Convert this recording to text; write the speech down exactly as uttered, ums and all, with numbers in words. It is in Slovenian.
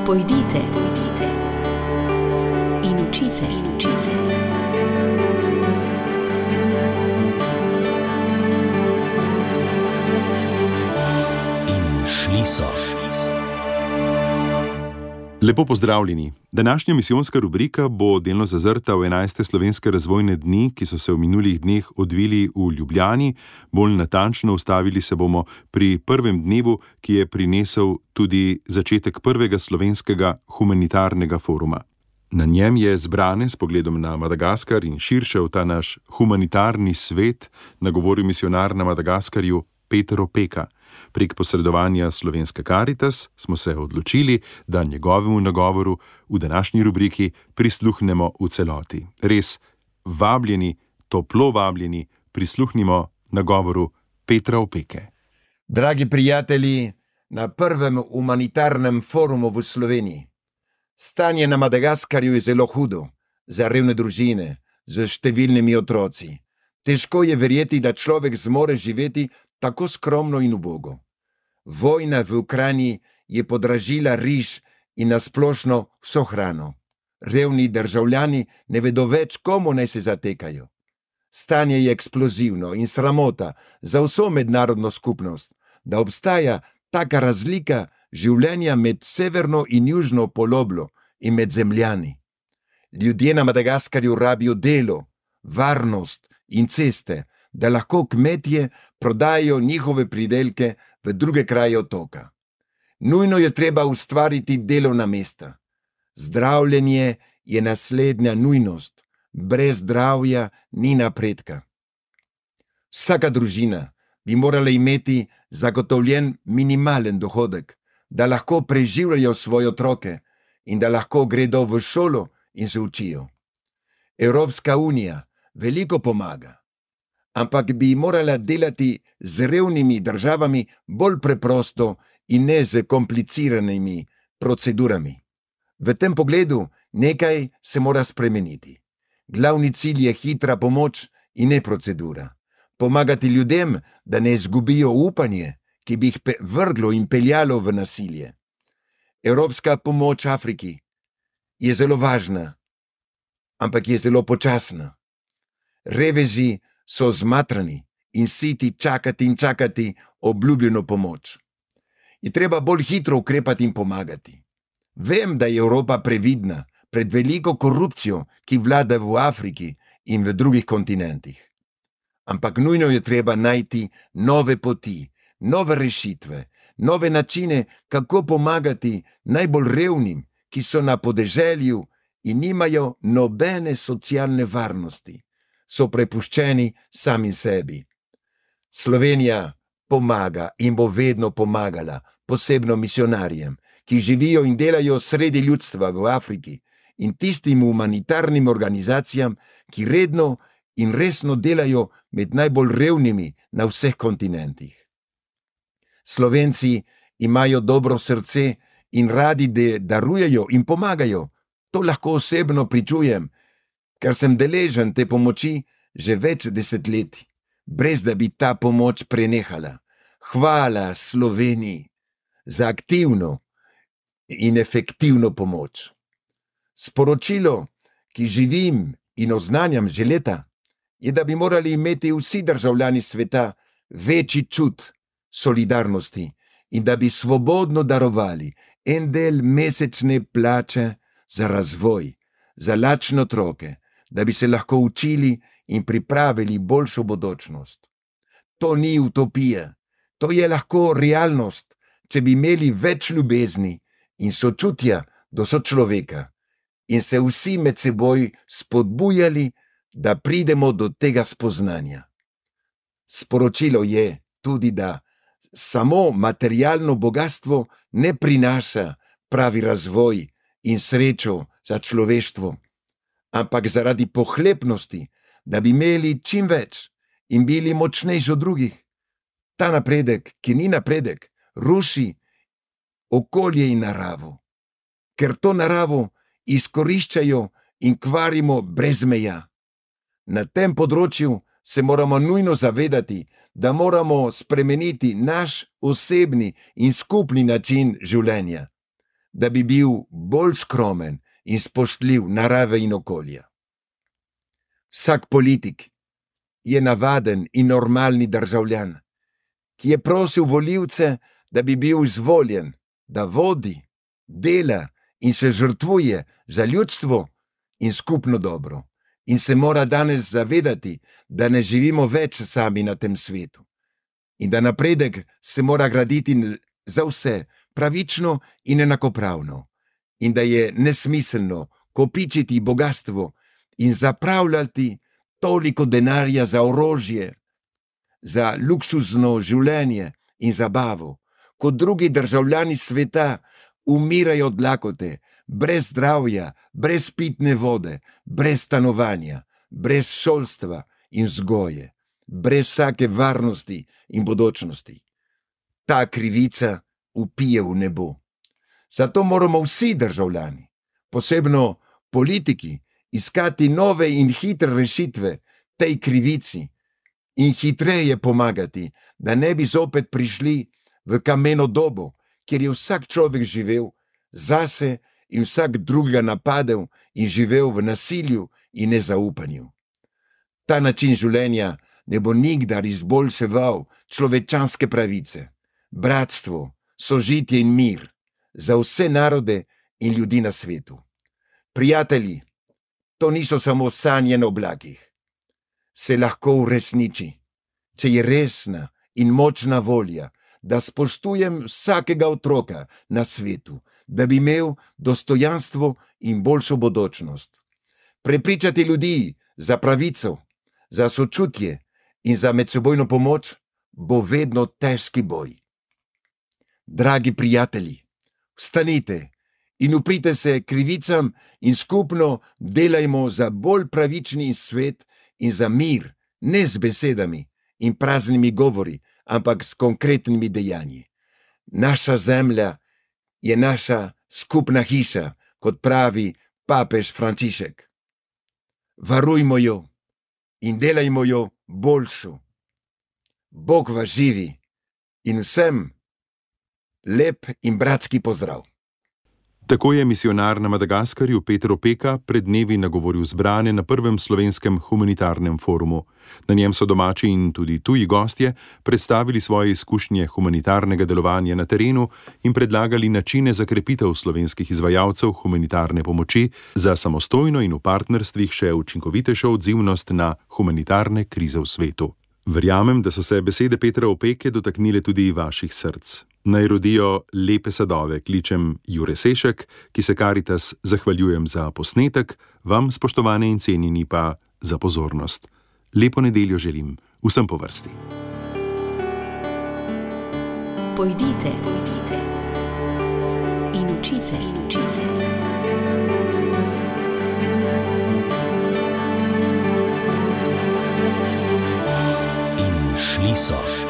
Pojdite, pojdite in učite, in učite. In šli so. Lepo pozdravljeni. Današnja misijonska rubrika bo delno zazrta v enajste slovenske razvojne dni, ki so se v minulih dneh odvili v Ljubljani. Bolj natančno ustavili se bomo pri prvem dnevu, ki je prinesel tudi začetek prvega slovenskega humanitarnega foruma. Na njem je zbrane s pogledom na Madagaskar in širše v ta naš humanitarni svet nagovoril misijonar na Madagaskarju Peter Opeka. Prek posredovanja Slovenske Karitas smo se odločili, da njegovemu nagovoru v današnji rubriki prisluhnemo v celoti. Res vabljeni, toplo vabljeni, prisluhnimo nagovoru Petra Opeke. Dragi prijatelji, na prvem humanitarnem forumu v Sloveniji. Stanje na Madagaskarju je zelo hudo, za revne družine, z številnimi otroci. Težko je verjeti, da človek zmore živeti tako skromno in ubogo. Vojna v Ukrajini je podražila riž in nasplošno vso hrano. Revni državljani ne vedo več, komu naj se zatekajo. Stanje je eksplozivno in sramota za vso mednarodno skupnost, da obstaja taka razlika življenja med severno in južno poloblo in med zemljani. Ljudje na Madagaskarju rabijo delo, varnost in ceste, da lahko kmetje prodajajo njihove pridelke v druge kraje otoka. Nujno je treba ustvariti delovna mesta. Zdravljenje je naslednja nujnost. Brez zdravja ni napredka. Vsaka družina bi morala imeti zagotovljen minimalen dohodek, da lahko preživljajo svoje otroke in da lahko gredo v šolo in se učijo. Evropska unija veliko pomaga, ampak bi morala delati z revnimi državami bolj preprosto in ne z kompliciranimi procedurami. V tem pogledu nekaj se mora spremeniti. Glavni cilj je hitra pomoč in ne procedura. Pomagati ljudem, da ne izgubijo upanje, ki bi jih vrglo in peljalo v nasilje. Evropska pomoč Afriki je zelo važna, ampak je zelo počasna. Reveži so zmatrani in siti čakati in čakati obljubljeno pomoč. Je treba bolj hitro ukrepati in pomagati. Vem, da je Evropa previdna pred veliko korupcijo, ki vlada v Afriki in v drugih kontinentih. Ampak nujno je treba najti nove poti, nove rešitve, nove načine, kako pomagati najbolj revnim, ki so na podeželju in nimajo nobene socialne varnosti. So prepuščeni sami sebi. Slovenija pomaga in bo vedno pomagala, posebno misionarjem, ki živijo in delajo sredi ljudstva v Afriki in tistim humanitarnim organizacijam, ki redno in resno delajo med najbolj revnimi na vseh kontinentih. Slovenci imajo dobro srce in radi darujejo in pomagajo. To lahko osebno pričujem, ker sem deležen te pomoči že več desetletij, brez da bi ta pomoč prenehala. Hvala Sloveniji za aktivno in efektivno pomoč. Sporočilo, ki živim in oznanjam že leta, je, da bi morali imeti vsi državljani sveta večji čut solidarnosti in da bi svobodno darovali en del mesečne plače za razvoj, za lačne otroke, da bi se lahko učili in pripravili boljšo bodočnost. To ni utopija, to je lahko realnost, če bi imeli več ljubezni in sočutja do sočloveka in se vsi med seboj spodbujali, da pridemo do tega spoznanja. Sporočilo je tudi, da samo materialno bogastvo ne prinaša pravi razvoj in srečo za človeštvo, ampak zaradi pohlepnosti, da bi imeli čim več in bili močnejši od drugih. Ta napredek, ki ni napredek, ruši okolje in naravo, ker to naravo izkoriščajo in kvarimo brez meja. Na tem področju se moramo nujno zavedati, da moramo spremeniti naš osebni in skupni način življenja. da bi bil bolj skromen in spoštljiv narave in okolja. Vsak politik je navaden in normalni državljan, ki je prosil volivce, da bi bil izvoljen, da vodi, dela in se žrtvuje za ljudstvo in skupno dobro. In se mora danes zavedati, da ne živimo več sami na tem svetu. In da napredek se mora graditi za vse, pravično in enakopravno. In da je nesmiselno kopičiti bogastvo in zapravljati toliko denarja za orožje, za luksuzno življenje in zabavo, kot drugi državljani sveta umirajo od lakote, brez zdravja, brez pitne vode, brez stanovanja, brez šolstva in vzgoje, brez vsake varnosti in bodočnosti. Ta krivica vpije v nebo. Zato moramo vsi državljani, posebno politiki, iskati nove in hitre rešitve tej krivici in hitreje pomagati, da ne bi zopet prišli v kameno dobo, kjer je vsak človek živel zase in vsak drugega napadel in živel v nasilju in nezaupanju. Ta način življenja ne bo nikdar izboljševal človečanske pravice, bratstvo, sožitje in mir za vse narode in ljudi na svetu. Prijatelji, to niso samo sanje na oblakih. Se lahko uresniči, če je resna in močna volja, da spoštujem vsakega otroka na svetu, da bi imel dostojanstvo in boljšo bodočnost. Prepričati ljudi za pravico, za sočutje in za medsebojno pomoč bo vedno težki boj. Dragi prijatelji, vstanite in uprite se krivicam in skupno delajmo za bolj pravični svet in za mir, ne z besedami in praznimi govori, ampak s konkretnimi dejanji. Naša zemlja je naša skupna hiša, kot pravi papež Frančišek. Varujmo jo in delajmo jo boljšo. Bog vas živi in vsem lep in bratski pozdrav. Tako je misionar na Madagaskarju Peter Opeka pred dnevi nagovoril zbrane na prvem slovenskem humanitarnem forumu. Na njem so domači in tudi tuji gostje predstavili svoje izkušnje humanitarnega delovanja na terenu in predlagali načine za krepitev slovenskih izvajalcev humanitarne pomoči za samostojno in v partnerstvih še učinkovitejšo odzivnost na humanitarne krize v svetu. Verjamem, da so se besede Petra Opeke dotaknile tudi vaših src. Naj rodijo lepe sadove, kličem Jure Sešek, ki se Karitas zahvaljujem za posnetek, vam, spoštovane in cenjeni, pa za pozornost. Lepo nedeljo želim vsem po vrsti. Pojdite, pojdite in učite, in učite. In šli so.